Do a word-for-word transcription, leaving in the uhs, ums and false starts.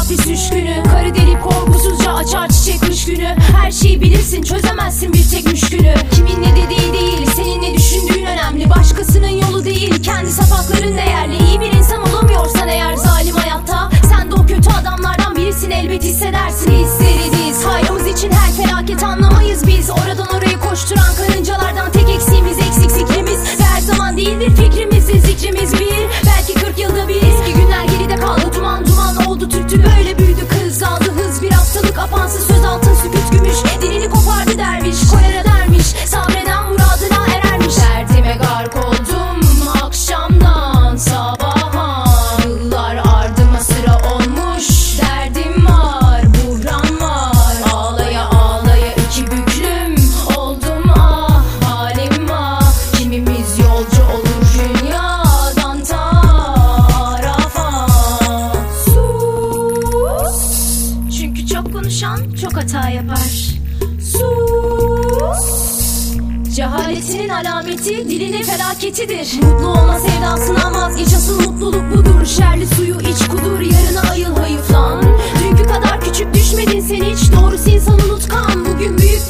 hapis üç günü. Karı delip korkusuzca açar çiçek kış günü. Her şeyi bilirsin, çözemezsin bir tek müşkülü. Kimin ne dediği değil, senin ne düşündüğün önemli. Başkasının yolu değil, kendi sapakların değerli. İyi bir insan olamıyorsan eğer zalim hayatta, sen de o kötü adamlardan birisin, elbet hissedersin. Hisleriniz hayrımız için her felaket anlamayız biz. Oradan oraya koşturan karıncalardan tek eksiğimiz eksik zikrimiz. Ve her zaman değildir fikrimizin zikrimiz bir. Belki kırk yılda bir. Eski günler geride kaldı, duman duman oldu tüttü. Böyle büyüdü kız, aldı hız bir haftalık apansız söz, altın sükut gümüş. Dilini kopardı derviş, kolera dermiş. Sabreden muradına erermiş. Derdime gark oldum akşamdan sabaha. Yıllar ardıma sıra olmuş. Derdim var, buhran var. Ağlaya ağlaya iki büklüm oldum, ah halim ah. Kimimiz yolcu olur dünyadan tarafa. Sus, çünkü çok konuşan çok hata yapar. Sus, cehaletinin alameti dilinin felaketidir. Mutlu olma sevdasından vazgeç, asıl mutluluk budur. Şerli suyu iç kudur, yarına ayıl hayıflan. Dünkü kadar küçük düşmedin sen hiç, doğrusu insan unutkan. Bugün büyük